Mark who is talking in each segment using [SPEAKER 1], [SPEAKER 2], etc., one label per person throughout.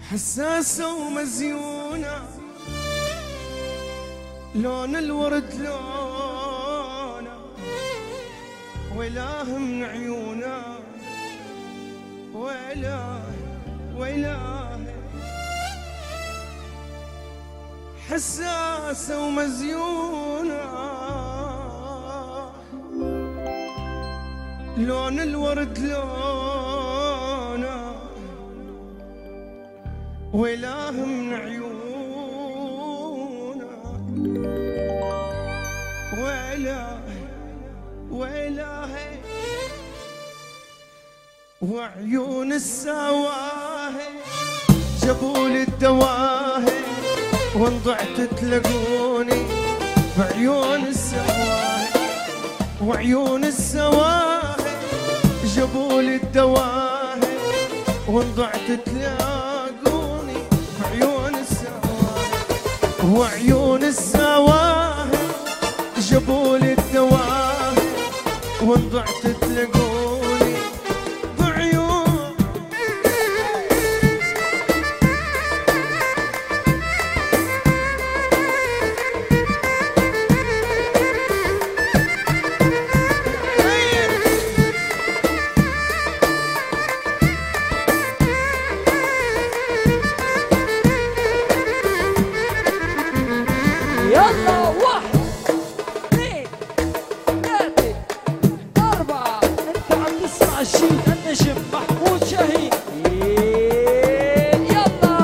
[SPEAKER 1] حساسة ومزيونة لون الورد لونه ويلاه من عيونه ويلاه ويلاه. حساسة ومزيونة لون الورد لونه ويلاه من عيونه ويلاه ويلاه. وعيون السواهي جابولي الدواهي وان ضعت تلقوني بعيون السواهي. وعيون السواهي جابولي الدواهي وان ضعت تلاقوني بعيون السواهي. وعيون السواهي جابولي الدواهي وان ضعت تلاقوني بعيون.
[SPEAKER 2] يلا 1 2 3 4 انت عم تسمع الشيء النجم محمود شاهين. يلا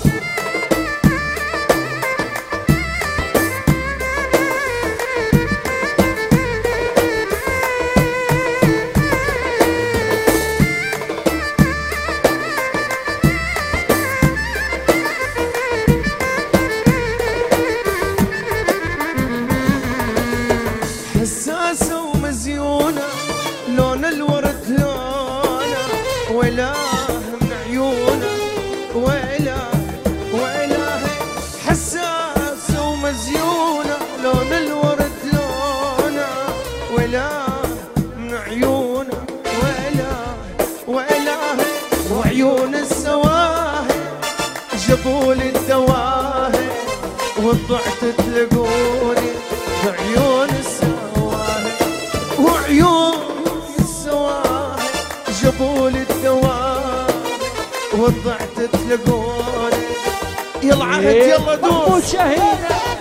[SPEAKER 1] حساسة ومزيونة لون الورد لونه ويلاه من عيونه ويلاه ويلاه. حساسة ومزيونة لون الورد لونه ويلاه من عيونه ويلاه ويلاه. وعيون السواهي جابولي الدواهي وضعت تلقوني بعيون السواهي. وعيون السواهي جابولي الدواهي وضعت تلقوني. يلا عهد يلا دوس
[SPEAKER 2] محمود شاهين.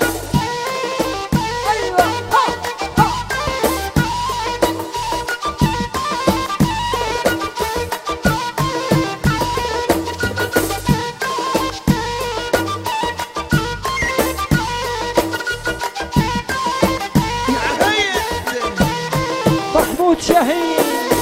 [SPEAKER 2] ايوه محمود شاهين.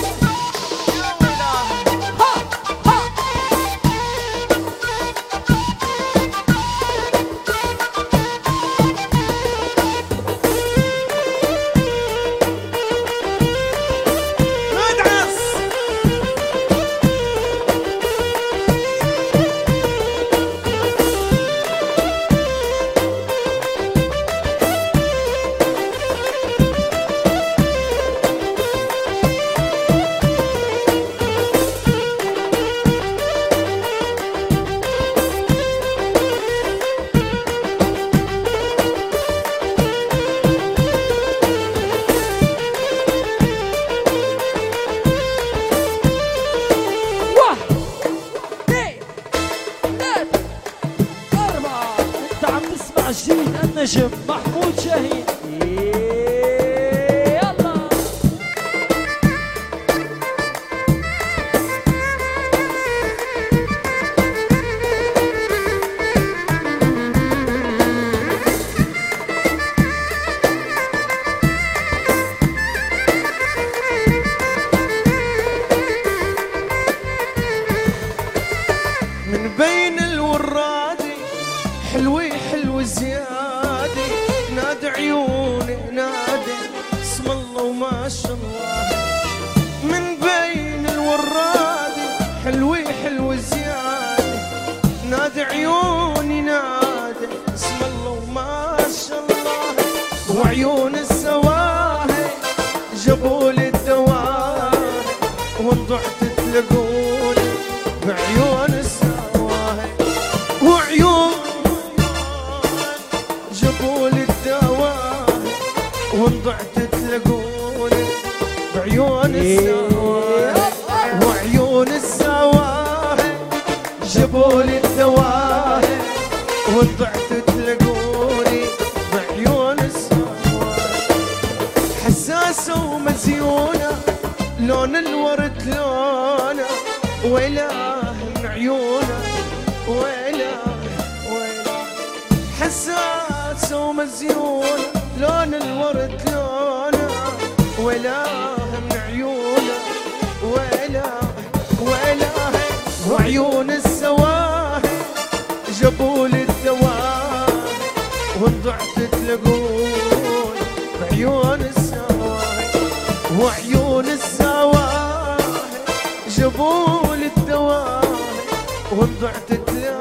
[SPEAKER 2] الجيل النجم محمود شاهين. يلا
[SPEAKER 1] من بين الورادي حلوي حلو زيادة نادي عيوني نادي اسم الله وما شاء الله. من بين الورادي حلوي حلو زيادة نادي عيوني نادي اسم الله وما شاء الله. وعيون السواهي جابولي الدواهي وضعت تلقوني بعيون السواهي. وعيون السواهي وعيون السواهي جابولي الدواهي وضعت تلاقوني بعيون السواهي حساسة ومزيونة لون الورد لونه وإله من عيونه وإله حساسة ومزيونة لون الورد لونه وإله من عيونه وإله وعيون السواهي جابولي الدواهي وضعت تلاقون بعيون السواهي وعيون السواهي جابولي الدواهي وضعت تلاقون